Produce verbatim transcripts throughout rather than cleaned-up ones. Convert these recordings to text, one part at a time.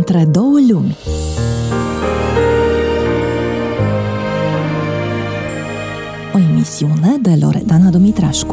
Între două lumi. O emisiune de Loredana Dumitrașcu.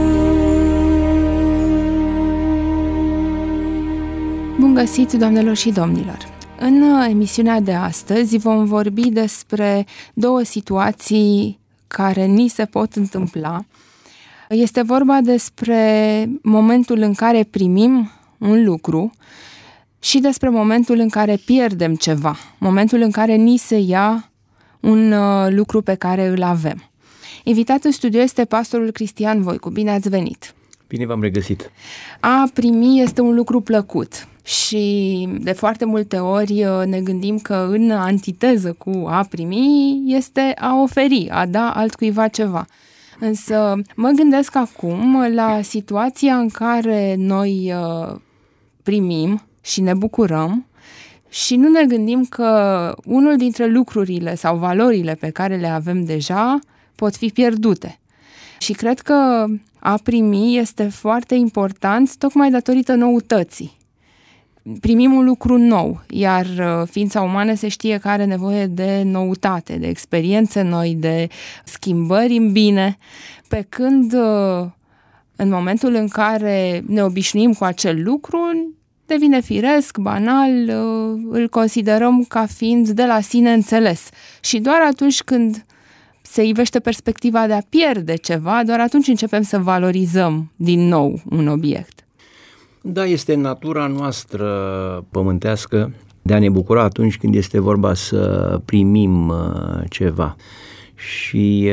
Bun găsit, doamnelor și domnilor! În emisiunea de astăzi vom vorbi despre două situații care ni se pot întâmpla. Este vorba despre momentul în care primim un lucru și despre momentul în care pierdem ceva, momentul în care ni se ia un lucru pe care îl avem. Invitat în studio este pastorul Cristian Voicu. Bine ați venit! Bine v-am regăsit! A primi este un lucru plăcut și de foarte multe ori ne gândim că în antiteză cu a primi este a oferi, a da altcuiva ceva. Însă mă gândesc acum la situația în care noi primim și ne bucurăm și nu ne gândim că unul dintre lucrurile sau valorile pe care le avem deja pot fi pierdute. Și cred că a primi este foarte important tocmai datorită noutății. Primim un lucru nou, iar ființa umană se știe că are nevoie de noutate, de experiențe noi, de schimbări în bine, pe când în momentul în care ne obișnuim cu acel lucru, devine firesc, banal, îl considerăm ca fiind de la sine înțeles. Și doar atunci când se ivește perspectiva de a pierde ceva, doar atunci începem să valorizăm din nou un obiect. Da, este natura noastră pământească de a ne bucura atunci când este vorba să primim ceva. Și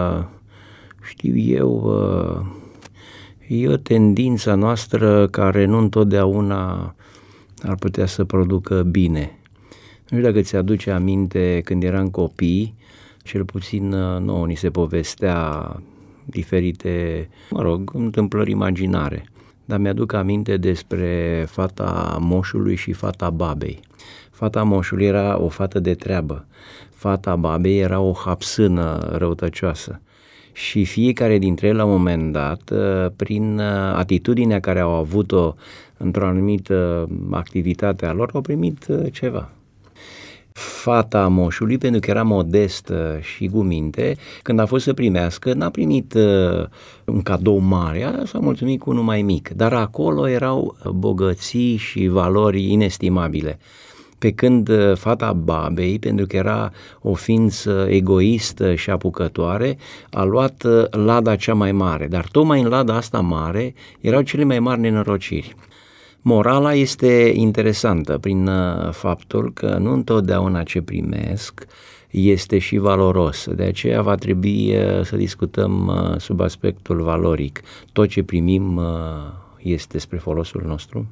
știu eu, e o tendință noastră care nu întotdeauna ar putea să producă bine. Nu știu dacă ți-aduce aminte când eram copii, cel puțin nouă ni se povestea diferite, mă rog, întâmplări imaginare. Dar mi-aduc aminte despre fata moșului și fata babei. Fata moșului era o fată de treabă, fata babei era o hapsână răutăcioasă. Și fiecare dintre ele, la un moment dat, prin atitudinea care au avut-o într-o anumită activitate a lor, au primit ceva. Fata moșului, pentru că era modestă și cu minte, când a fost să primească, n-a primit uh, un cadou mare, s-a mulțumit cu unul mai mic, dar acolo erau bogății și valori inestimabile. Pe când uh, fata babei, pentru că era o ființă egoistă și apucătoare, a luat uh, lada cea mai mare, dar tocmai în lada asta mare erau cele mai mari nenorociri. Morala este interesantă prin faptul că nu întotdeauna ce primesc este și valoros. De aceea va trebui să discutăm sub aspectul valoric. Tot ce primim este spre folosul nostru?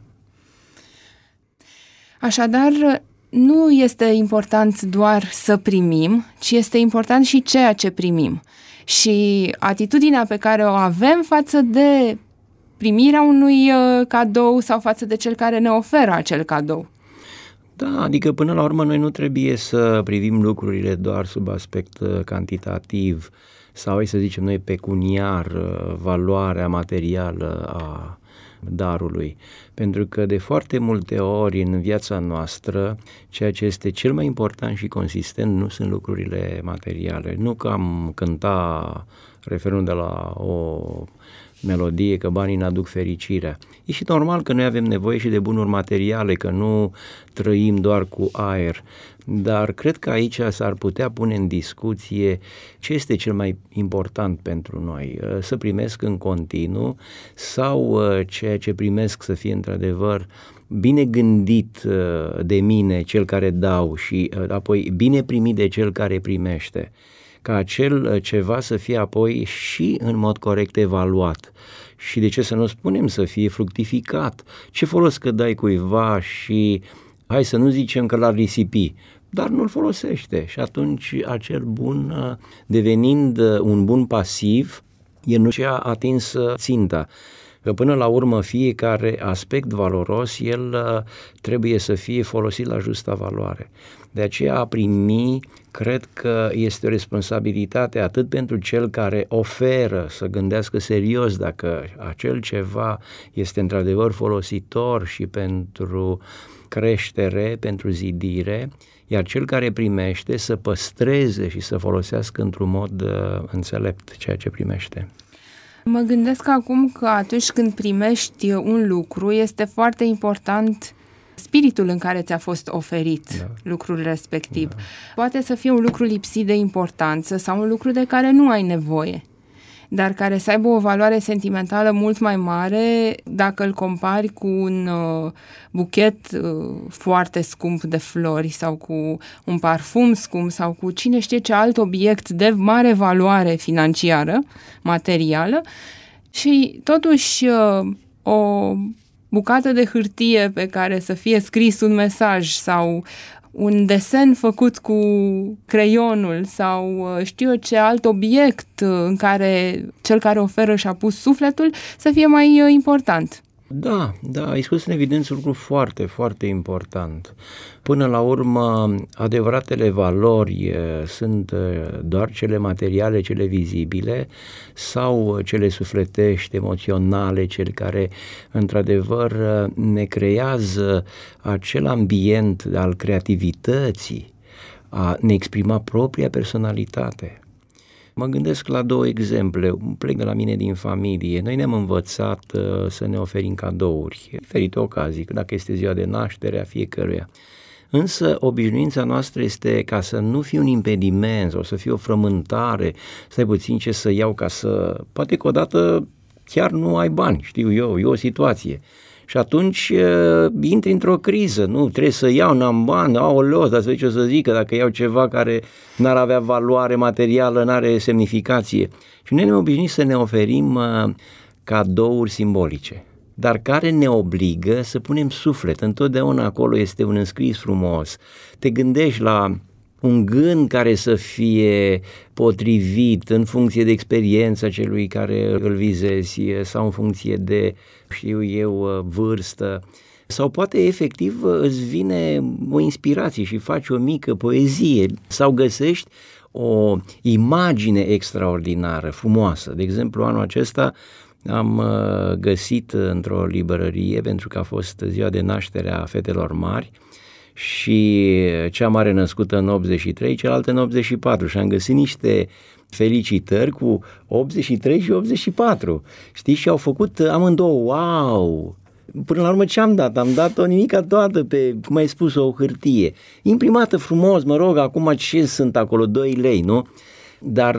Așadar, nu este important doar să primim, ci este important și ceea ce primim. Și atitudinea pe care o avem față de primirea unui uh, cadou sau față de cel care ne oferă acel cadou. Da, adică până la urmă noi nu trebuie să privim lucrurile doar sub aspect uh, cantitativ sau, hai să zicem noi, pecuniar, uh, valoarea materială a darului. Pentru că de foarte multe ori în viața noastră, ceea ce este cel mai important și consistent nu sunt lucrurile materiale. Nu că am cânta referul de la o melodie că banii n-aduc fericirea. E și normal că noi avem nevoie și de bunuri materiale, că nu trăim doar cu aer, dar cred că aici s-ar putea pune în discuție ce este cel mai important pentru noi, să primesc în continuu sau ceea ce primesc să fie într-adevăr bine gândit de mine, cel care dau, și apoi bine primit de cel care primește, ca acel ceva să fie apoi și în mod corect evaluat. Și de ce să nu spunem să fie fructificat? Ce folos că dai cuiva și, hai să nu zicem că l-ar risipi, dar nu-l folosește și atunci acel bun, devenind un bun pasiv, el nu și-a atins ținta. Că până la urmă fiecare aspect valoros, el trebuie să fie folosit la justa valoare. De aceea a primi, cred că este o responsabilitate atât pentru cel care oferă să gândească serios dacă acel ceva este într-adevăr folositor și pentru creștere, pentru zidire, iar cel care primește să păstreze și să folosească într-un mod uh, înțelept ceea ce primește. Mă gândesc acum că atunci când primești un lucru, este foarte important spiritul în care ți-a fost oferit da. lucrul respectiv. Da. Poate să fie un lucru lipsit de importanță sau un lucru de care nu ai nevoie, dar care să aibă o valoare sentimentală mult mai mare dacă îl compari cu un uh, buchet uh, foarte scump de flori sau cu un parfum scump sau cu cine știe ce alt obiect de mare valoare financiară, materială, și totuși uh, o bucată de hârtie pe care să fie scris un mesaj sau un desen făcut cu creionul sau știu eu ce alt obiect în care cel care oferă și-a pus sufletul să fie mai important. Da, da, ai scos în evidență un lucru foarte, foarte important. Până la urmă, adevăratele valori sunt doar cele materiale, cele vizibile sau cele sufletești, emoționale, cele care într-adevăr ne creează acel ambient al creativității, a ne exprima propria personalitate. Mă gândesc la două exemple, plec de la mine din familie. Noi ne-am învățat uh, să ne oferim cadouri, diferite ocazii, dacă este ziua de naștere a fiecăruia. Însă obișnuința noastră este ca să nu fie un impediment sau să fie o frământare, stai puțin ce să iau ca să... Poate că odată chiar nu ai bani, știu eu, e o situație. Și atunci uh, intri într-o criză, nu, trebuie să iau, n-am bani, aoleo, dar să zic ce o să zică, dacă iau ceva care n-ar avea valoare materială, n-are semnificație. Și noi ne obișnuim să ne oferim uh, cadouri simbolice, dar care ne obligă să punem suflet. Întotdeauna acolo este un înscris frumos. Te gândești la un gând care să fie potrivit în funcție de experiența celui care îl vizezi sau în funcție de, știu eu, vârstă. Sau poate efectiv îți vine o inspirație și faci o mică poezie sau găsești o imagine extraordinară, frumoasă. De exemplu, anul acesta am găsit într-o librărie, pentru că a fost ziua de naștere a fetelor mari, și cea mare născută în optzeci și trei, cealaltă în optzeci și patru, și am găsit niște felicitări cu optzeci și trei și optzeci și patru, știi, și au făcut amândouă, wow! Până la urmă ce am dat? Am dat o nimica toată pe, cum ai spus, o hârtie, imprimată frumos, mă rog, acum ce sunt acolo, doi lei, nu? Dar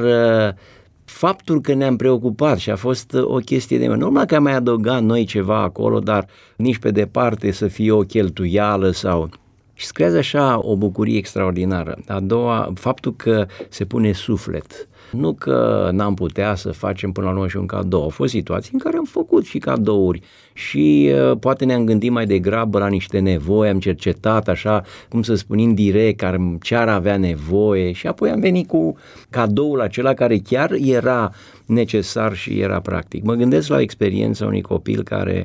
faptul că ne-am preocupat și a fost o chestie de... Normal că am mai adăugat noi ceva acolo, dar nici pe departe să fie o cheltuială sau... Și se creează așa o bucurie extraordinară. A doua, faptul că se pune suflet. Nu că n-am putea să facem până la urmă și un cadou. Au fost situații în care am făcut și cadouri și uh, poate ne-am gândit mai degrabă la niște nevoi, am cercetat așa, cum să spun, indirect, care ce ar avea nevoie și apoi am venit cu cadoul acela care chiar era necesar și era practic. Mă gândesc la experiența unui copil care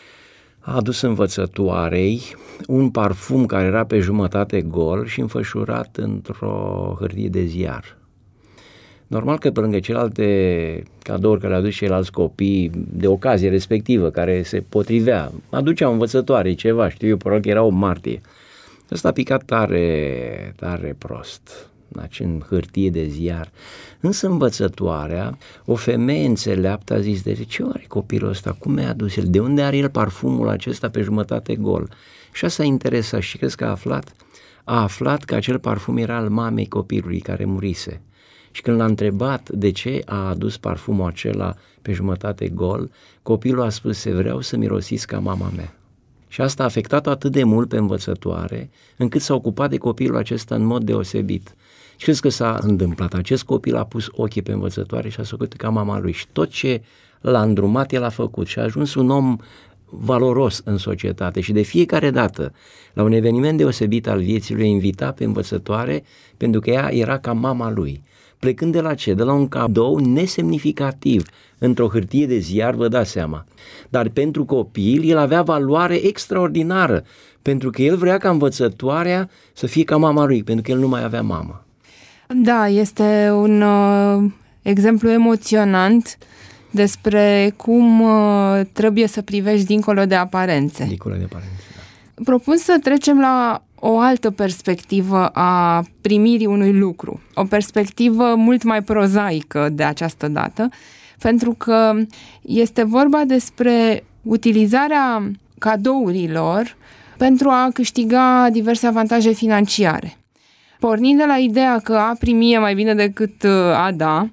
a adus învățătoarei un parfum care era pe jumătate gol și înfășurat într-o hârtie de ziar. Normal că pe lângă celelalte cadouri care le adus ceilalți copii de ocazie respectivă, care se potrivea, aducea învățătoare ceva, știu eu, probabil că era o martie. Ăsta a picat tare, tare prost, în hârtie de ziar. Însă învățătoarea, o femeie înțeleaptă, a zis, de ce are copilul ăsta? Cum mi-a adus el? De unde are el parfumul acesta pe jumătate gol? Și asta a interesat și crezi că a aflat? A aflat că acel parfum era al mamei copilului care murise. Și când l-a întrebat de ce a adus parfumul acela pe jumătate gol, copilul a spus, vreau să mirosiți ca mama mea. Și asta a afectat-o atât de mult pe învățătoare, încât s-a ocupat de copilul acesta în mod deosebit. Și crezi că s-a întâmplat? Acest copil a pus ochii pe învățătoare și a făcut ca mama lui. Și tot ce l-a îndrumat, el a făcut și a ajuns un om valoros în societate. Și de fiecare dată, la un eveniment deosebit al vieții lui, a invitat pe învățătoare, pentru că ea era ca mama lui. Plecând de la ce? De la un cadou nesemnificativ. Într-o hârtie de ziar, vă dați seama. Dar pentru copil, el avea valoare extraordinară, pentru că el vrea ca învățătoarea să fie ca mama lui, pentru că el nu mai avea mamă. Da, este un uh, exemplu emoționant despre cum uh, trebuie să privești dincolo de aparențe. Dincolo de aparențe, da. Propun să trecem la o altă perspectivă a primirii unui lucru, o perspectivă mult mai prozaică de această dată, pentru că este vorba despre utilizarea cadourilor pentru a câștiga diverse avantaje financiare. Pornind de la ideea că a primi e mai bine decât a da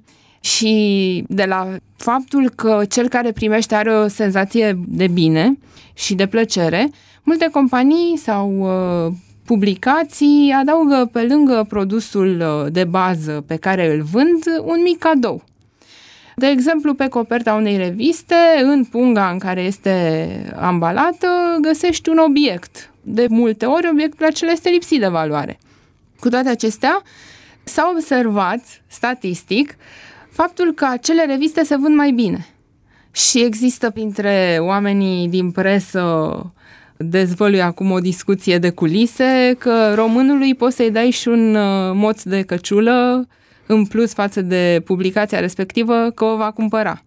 și de la faptul că cel care primește are o senzație de bine și de plăcere, multe companii sau uh, publicații adaugă pe lângă produsul de bază pe care îl vând un mic cadou. De exemplu, pe coperta unei reviste, în punga în care este ambalată, găsești un obiect. De multe ori, obiectul acela este lipsit de valoare. Cu toate acestea, s-a observat, statistic, faptul că acele reviste se vând mai bine. Și există printre oamenii din presă, dezvălui acum o discuție de culise, că românului poți să-i dai și un moț de căciulă în plus față de publicația respectivă, că o va cumpăra.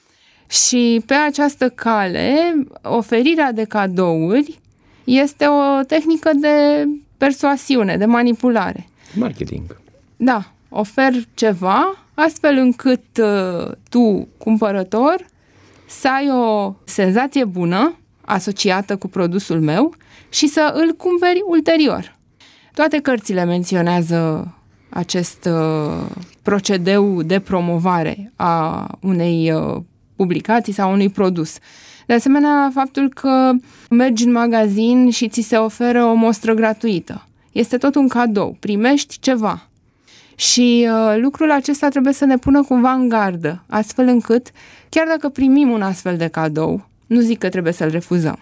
Și pe această cale, oferirea de cadouri este o tehnică de persoasiune, de manipulare. Marketing. Da, ofer ceva astfel încât uh, tu, cumpărător, să ai o senzație bună asociată cu produsul meu și să îl cumperi ulterior. Toate cărțile menționează acest uh, procedeu de promovare a unei uh, publicații sau unui produs. De asemenea, faptul că mergi în magazin și ți se oferă o mostră gratuită. Este tot un cadou, primești ceva. Și uh, lucrul acesta trebuie să ne pună cumva în gardă, astfel încât, chiar dacă primim un astfel de cadou, nu zic că trebuie să-l refuzăm.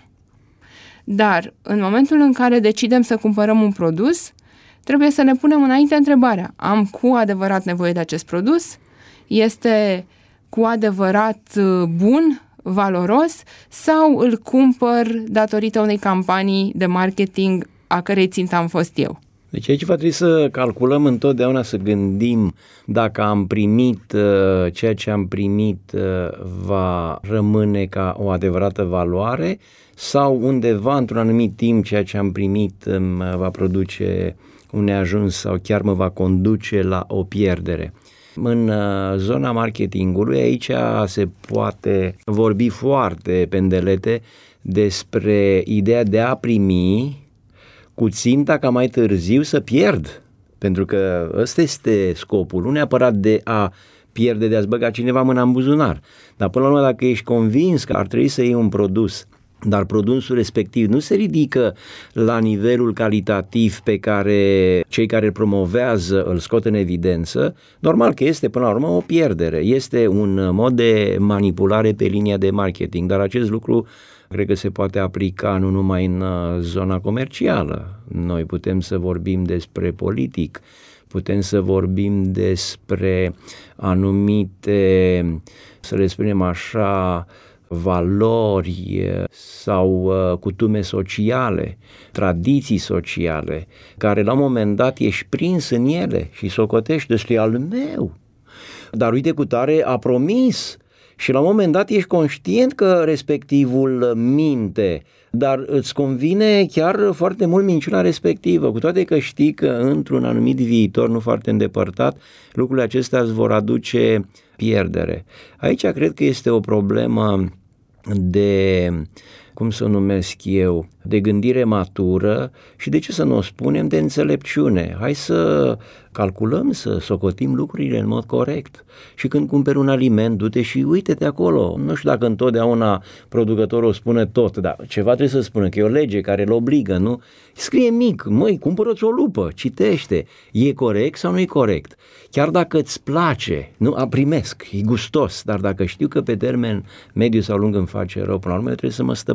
Dar, în momentul în care decidem să cumpărăm un produs, trebuie să ne punem înainte întrebarea: am cu adevărat nevoie de acest produs? Este cu adevărat bun, valoros, sau îl cumpăr datorită unei campanii de marketing a cărei țintă am fost eu? Deci aici va trebui să calculăm întotdeauna, să gândim dacă am primit, ceea ce am primit va rămâne ca o adevărată valoare sau undeva într-un anumit timp ceea ce am primit va produce un neajuns sau chiar mă va conduce la o pierdere. În zona marketingului aici se poate vorbi foarte pendelete despre ideea de a primi cu ținta ca mai târziu să pierd, pentru că ăsta este scopul, nu neapărat de a pierde, de a-ți băga cineva mâna în buzunar, dar până la urmă dacă ești convins că ar trebui să iei un produs, dar produsul respectiv nu se ridică la nivelul calitativ pe care cei care îl promovează îl scot în evidență, normal că este până la urmă o pierdere, este un mod de manipulare pe linia de marketing, dar acest lucru cred că se poate aplica nu numai în zona comercială. Noi putem să vorbim despre politic, putem să vorbim despre anumite, să le spunem așa, valori sau cutume sociale, tradiții sociale, care la un moment dat ești prins în ele și socotești, ăsta e al meu. Dar uite, cutare a promis. Și la un moment dat ești conștient că respectivul minte, dar îți convine chiar foarte mult minciuna respectivă, cu toate că știi că într-un anumit viitor nu foarte îndepărtat lucrurile acestea îți vor aduce pierdere. Aici cred că este o problemă de, cum să o numesc eu, de gândire matură și de ce să nu o spunem, de înțelepciune. Hai să calculăm, să socotim lucrurile în mod corect. Și când cumperi un aliment, du-te și uite-te acolo. Nu știu dacă întotdeauna producătorul o spune tot, dar ceva trebuie să spună, că e o lege care îl obligă, nu? Scrie mic, măi, cumpără-ți o lupă, citește, e corect sau nu e corect? Chiar dacă îți place, nu, a primesc, e gustos, dar dacă știu că pe termen mediu sau lung îmi face rău, până la urmă trebuie să mă stăpân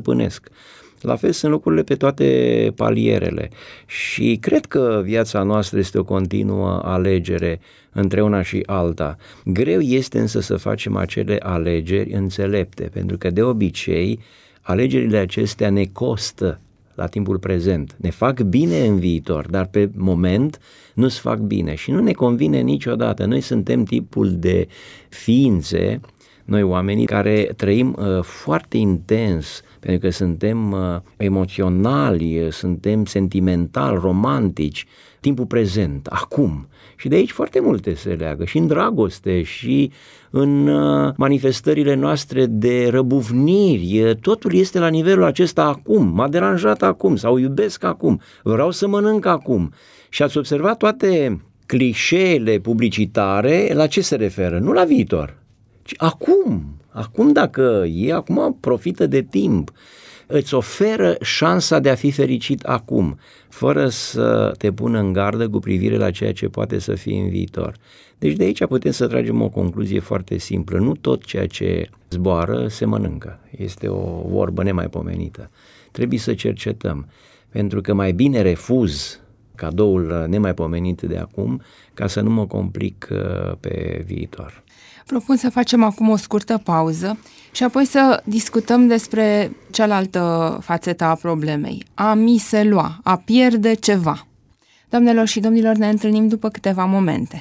stăpânesc. La fel sunt lucrurile pe toate palierele și cred că viața noastră este o continuă alegere între una și alta. Greu este însă să facem acele alegeri înțelepte, pentru că de obicei alegerile acestea ne costă la timpul prezent, ne fac bine în viitor, dar pe moment nu-ți fac bine și nu ne convine niciodată. Noi suntem tipul de ființe, noi oamenii care trăim uh, foarte intens, pentru că suntem uh, emoționali, suntem sentimentali, romantici, timpul prezent, acum. Și de aici foarte multe se leagă, și în dragoste, și în uh, manifestările noastre de răbufniri, totul este la nivelul acesta acum, m-a deranjat acum sau iubesc acum, vreau să mănânc acum. Și ați observat toate clișeele publicitare, la ce se referă? Nu la viitor, ci acum, acum dacă e, acum profită de timp, îți oferă șansa de a fi fericit acum, fără să te pună în gardă cu privire la ceea ce poate să fie în viitor. Deci de aici putem să tragem o concluzie foarte simplă, nu tot ceea ce zboară se mănâncă, este o vorbă nemaipomenită. Trebuie să cercetăm, pentru că mai bine refuz cadoul nemaipomenit de acum, ca să nu mă complic pe viitor. Propun să facem acum o scurtă pauză și apoi să discutăm despre cealaltă fațetă a problemei, a mi se lua, a pierde ceva. Doamnelor și domnilor, ne întâlnim după câteva momente.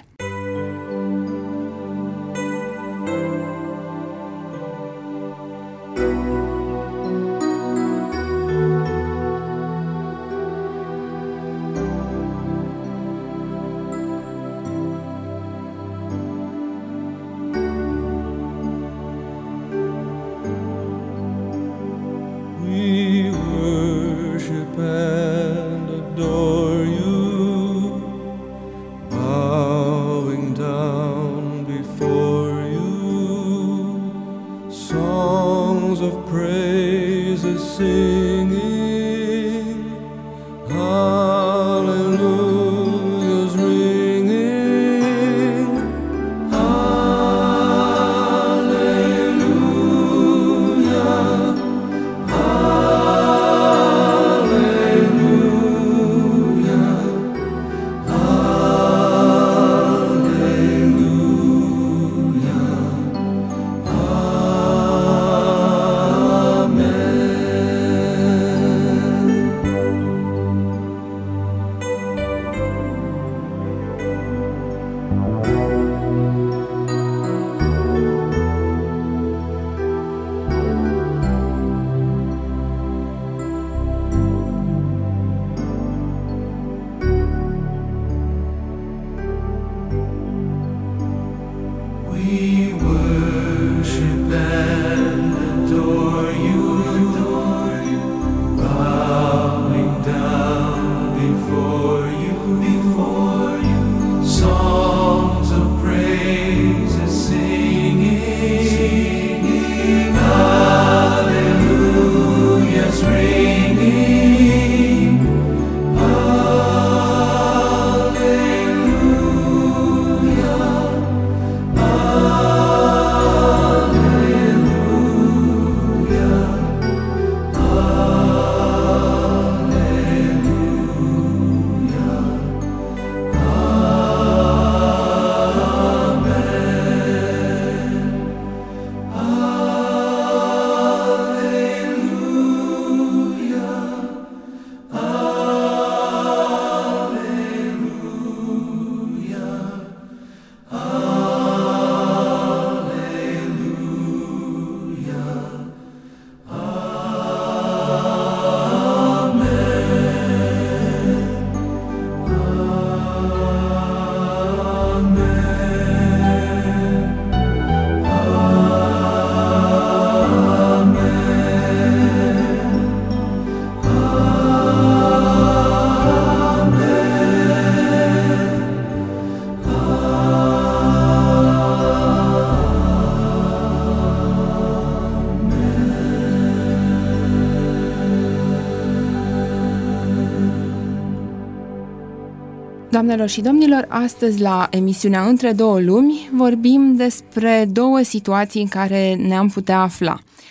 Doamnelor și domnilor, astăzi la emisiunea Între două lumi vorbim despre două situații în care ne-am putea afla.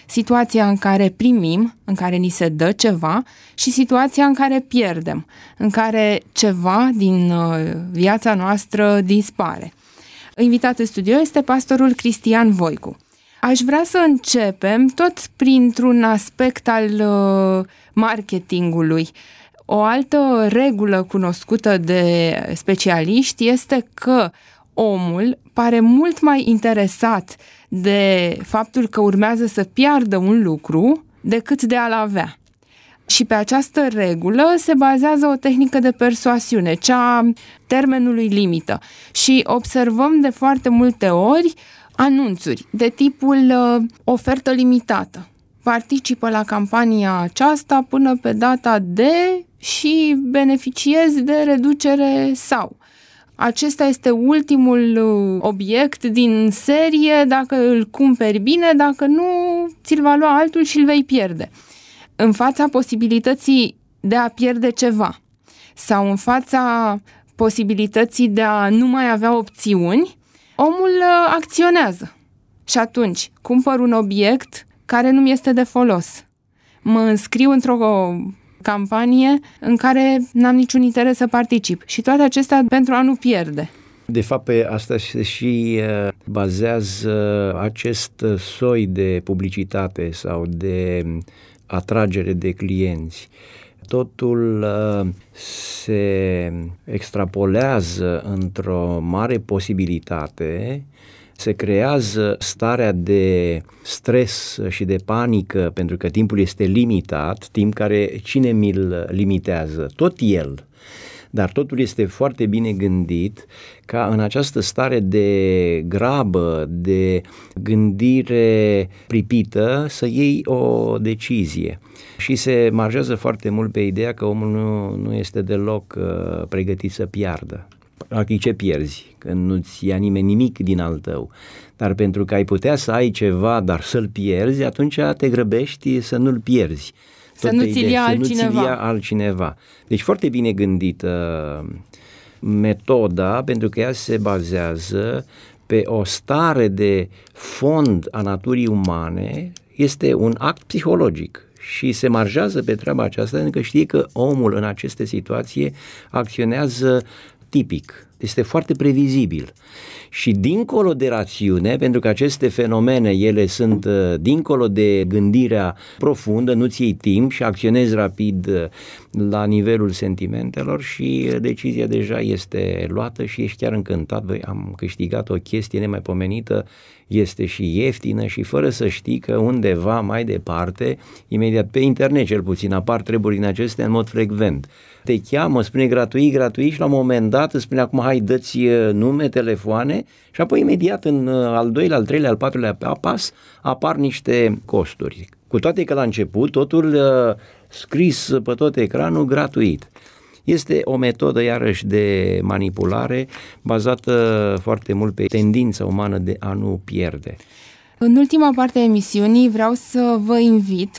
situația în care primim, în care ni se dă ceva și situația în care pierdem, în care ceva din viața noastră dispare. Invitat în studio este pastorul Cristian Voicu. Aș vrea să începem tot printr-un aspect al marketingului. O altă regulă cunoscută de specialiști este că omul pare mult mai interesat de faptul că urmează să piardă un lucru decât de a-l avea. Și pe această regulă se bazează o tehnică de persoasiune, cea termenului limită. Și observăm de foarte multe ori anunțuri de tipul uh, ofertă limitată. Participă la campania aceasta până pe data de și beneficiezi de reducere sau. Acesta este ultimul obiect din serie, dacă îl cumperi bine, dacă nu, ți-l va lua altul și îl vei pierde. În fața posibilității de a pierde ceva sau în fața posibilității de a nu mai avea opțiuni, omul acționează. Și atunci cumpăr un obiect care nu mi este de folos. Mă înscriu într-o campanie în care n-am niciun interes să particip. Și toate acestea pentru a nu pierde. De fapt, pe asta se și bazează acest soi de publicitate sau de atragere de clienți. Totul se extrapolează într-o mare posibilitate, se creează starea de stres și de panică pentru că timpul este limitat, timp care cine mi-l limitează? Tot el. Dar totul este foarte bine gândit ca în această stare de grabă, de gândire pripită, să iei o decizie. Și se marjează foarte mult pe ideea că omul nu, nu este deloc uh, pregătit să piardă. Practic ce pierzi? Când nu-ți ia nimeni nimic din al tău. Dar pentru că ai putea să ai ceva, dar să-l pierzi, atunci te grăbești să nu-l pierzi. Să nu ți-l ia altcineva. Să nu ți-l ia altcineva. Deci foarte bine gândită metoda, pentru că ea se bazează pe o stare de fond a naturii umane, este un act psihologic. Și se marjează pe treaba aceasta pentru că știe că omul în aceste situații acționează tipic, este foarte previzibil. Și dincolo de rațiune, pentru că aceste fenomene, ele sunt uh, dincolo de gândirea profundă, nu-ți iei timp și acționezi rapid uh, la nivelul sentimentelor și uh, decizia deja este luată și ești chiar încântat, băi, am câștigat o chestie nemaipomenită, este și ieftină și fără să știi că undeva mai departe, imediat pe internet cel puțin, apar treburi din acestea în mod frecvent. Te cheamă, spune gratuit, gratuit și la un moment dat îți spune acum hai dă-ți nume, telefoane și apoi imediat în al doilea, al treilea, al patrulea pas apar niște costuri. Cu toate că la început totul uh, scris pe tot ecranul gratuit. Este o metodă iarăși de manipulare bazată foarte mult pe tendința umană de a nu pierde. În ultima parte a emisiunii vreau să vă invit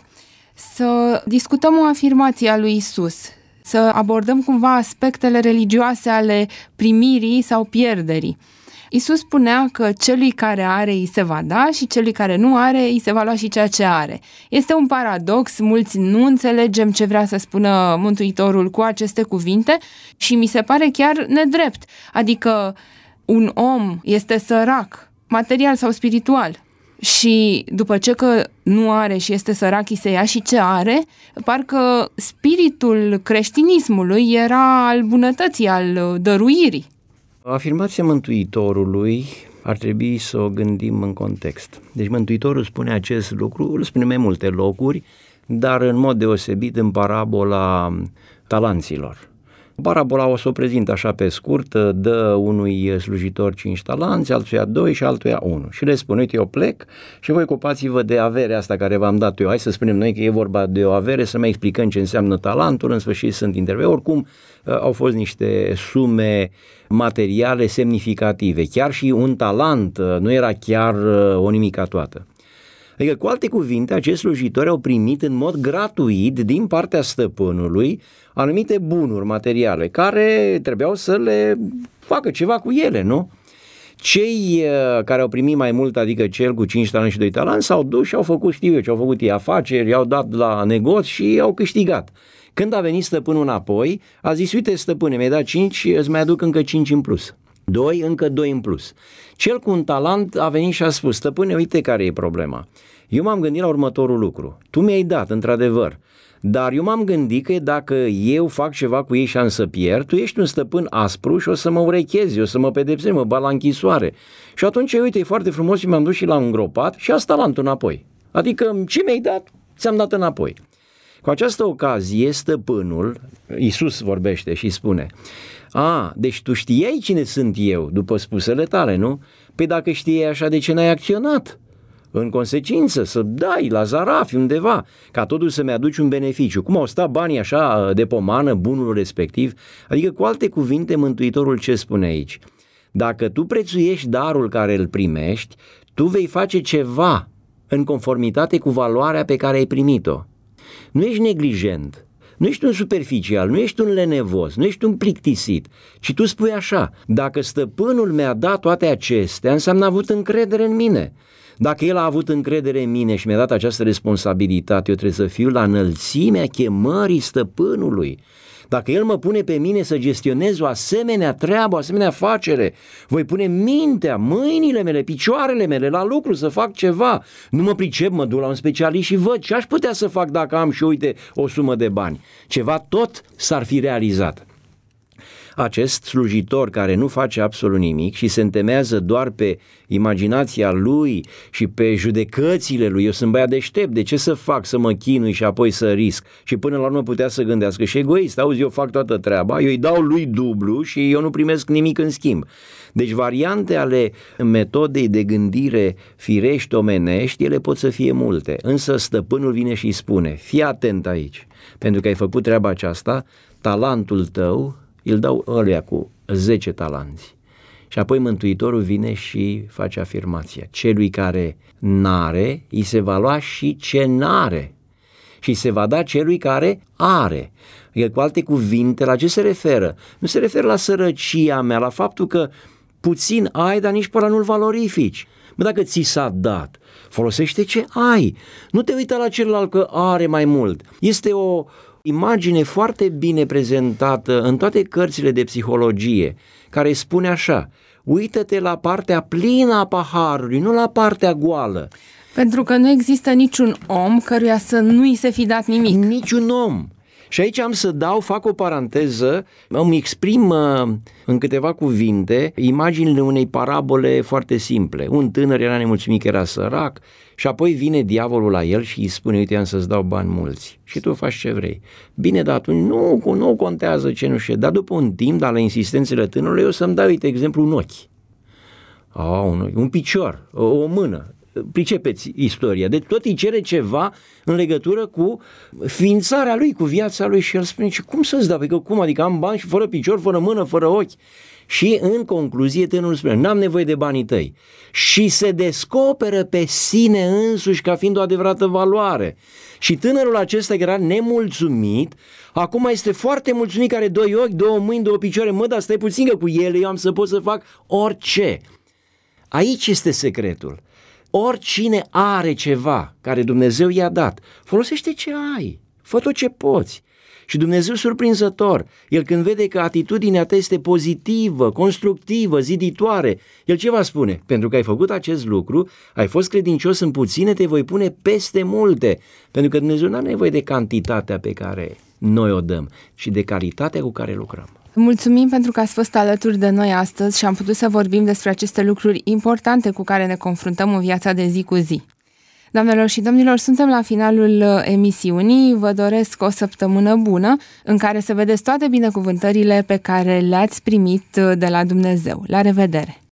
să discutăm o afirmație a lui Isus, să abordăm cumva aspectele religioase ale primirii sau pierderii. Isus spunea că celui care are îi se va da și celui care nu are îi se va lua și ceea ce are. Este un paradox, mulți nu înțelegem ce vrea să spună Mântuitorul cu aceste cuvinte și mi se pare chiar nedrept. Adică un om este sărac, material sau spiritual, și după ce că nu are și este sărac, îi se ia și ce are, parcă spiritul creștinismului era al bunătății, al dăruirii. Afirmația Mântuitorului ar trebui să o gândim în context. Deci Mântuitorul spune acest lucru, îl spune mai multe locuri, dar în mod deosebit în parabola talanților. Parabola o să o prezint așa pe scurt, dă unui slujitor cinci talanți, altuia doi și altuia unu. Și le spune, uite, eu plec și voi ocupați-vă de averea asta care v-am dat eu. Hai să spunem noi că e vorba de o avere, să mai explicăm ce înseamnă talentul, în sfârșit sunt intervei. Oricum, au fost niște sume materiale semnificative. Chiar și un talent nu era chiar o nimica toată. Adică, cu alte cuvinte, acești slujitori au primit în mod gratuit din partea stăpânului anumite bunuri materiale care trebuiau să le facă ceva cu ele, nu? Cei care au primit mai mult, adică cel cu cinci talanți și doi talanți, s-au dus și au făcut, știu eu ce au făcut ei, afaceri, i-au dat la negoț și au câștigat. Când a venit stăpânul înapoi, a zis, uite stăpâne, mi-ai dat cinci, îți mai aduc încă cinci în plus. Doi, încă doi în plus. Cel cu un talent a venit și a spus, stăpâne, uite care e problema. Eu m-am gândit la următorul lucru. Tu mi-ai dat, într-adevăr, dar eu m-am gândit că dacă eu fac ceva cu ei și am să pierd, tu ești un stăpân aspru și o să mă urechezi, o să mă pedepsești, mă bat la închisoare. Și atunci, uite, e foarte frumos și m-am dus și l-am îngropat și asta talentul înapoi. Adică ce mi-ai dat, ți-am dat înapoi. Cu această ocazie, stăpânul, Iisus vorbește și spune, a, deci tu știai cine sunt eu, după spusele tale, nu? Păi dacă știai așa, de ce n-ai acționat? În consecință, să dai la zarafi undeva, ca totul să-mi aduci un beneficiu. Cum au stat banii așa de pomană, bunul respectiv? Adică, cu alte cuvinte, Mântuitorul ce spune aici? Dacă tu prețuiești darul care îl primești, tu vei face ceva în conformitate cu valoarea pe care ai primit-o. Nu ești neglijent, nu ești un superficial, nu ești un lenevos, nu ești un plictisit, ci tu spui așa, dacă stăpânul mi-a dat toate acestea, înseamnă a avut încredere în mine. Dacă el a avut încredere în mine și mi-a dat această responsabilitate, eu trebuie să fiu la înălțimea chemării stăpânului. Dacă el mă pune pe mine să gestionez o asemenea treabă, o asemenea afacere, voi pune mintea, mâinile mele, picioarele mele la lucru să fac ceva. Nu mă pricep, mă duc la un specialist și văd ce aș putea să fac dacă am și uite o sumă de bani. Ceva tot s-ar fi realizat. Acest slujitor care nu face absolut nimic și se întemeiază doar pe imaginația lui și pe judecățile lui, eu sunt băiat deștept, de ce să fac, să mă chinui și apoi să risc? Și până la urmă putea să gândească și egoist, auzi, eu fac toată treaba, eu îi dau lui dublu și eu nu primesc nimic în schimb. Deci variante ale metodei de gândire firești omenești, ele pot să fie multe, însă stăpânul vine și îi spune, fii atent aici, pentru că ai făcut treaba aceasta, talentul tău îl dau ăluia cu zece talanți. Și apoi Mântuitorul vine și face afirmația. Celui care n-are, îi se va lua și ce n-are. Și se va da celui care are. El, cu alte cuvinte, la ce se referă? Nu se referă la sărăcia mea, la faptul că puțin ai, dar nici pe ăla nu-l valorifici. Mă, dacă ți s-a dat, folosește ce ai. Nu te uita la celălalt că are mai mult. Este o imagine foarte bine prezentată în toate cărțile de psihologie, care spune așa, uită-te la partea plină a paharului, nu la partea goală. Pentru că nu există niciun om căruia să nu-i se fi dat nimic. Niciun om. Și aici am să dau, fac o paranteză, îmi exprim în câteva cuvinte imaginile unei parabole foarte simple. Un tânăr era nemulțumit că era sărac și apoi vine diavolul la el și îi spune, uite, am să-ți dau bani mulți și tu faci ce vrei. Bine, dar atunci nu, nu contează ce nu știu, dar după un timp, dar la insistențele tânărului, eu să-mi dau, uite, exemplu, un ochi, oh, un, un picior, o, o mână. Pricepeți istoria. Deci tot îi cere ceva în legătură cu ființarea lui, cu viața lui și el spune, cum să-ți dau? Adică, cum? Adică am bani și fără picior, fără mână, fără ochi. Și în concluzie tânărul spune, n-am nevoie de banii tăi. Și se descoperă pe sine însuși ca fiind o adevărată valoare. Și tânărul acesta care era nemulțumit, acum este foarte mulțumit, care are doi ochi, două mâini, două picioare. Mă, dar stai puțin că cu ele eu am să pot să fac orice. Aici este secretul. Oricine are ceva care Dumnezeu i-a dat, folosește ce ai, fă tot ce poți. Și Dumnezeu surprinzător, El când vede că atitudinea ta este pozitivă, constructivă, ziditoare, El ce va spune? Pentru că ai făcut acest lucru, ai fost credincios în puține, te voi pune peste multe. Pentru că Dumnezeu nu are nevoie de cantitatea pe care noi o dăm, ci de calitatea cu care lucrăm. Mulțumim pentru că ați fost alături de noi astăzi și am putut să vorbim despre aceste lucruri importante cu care ne confruntăm în viața de zi cu zi. Doamnelor și domnilor, suntem la finalul emisiunii. Vă doresc o săptămână bună în care să vedeți toate binecuvântările pe care le-ați primit de la Dumnezeu. La revedere!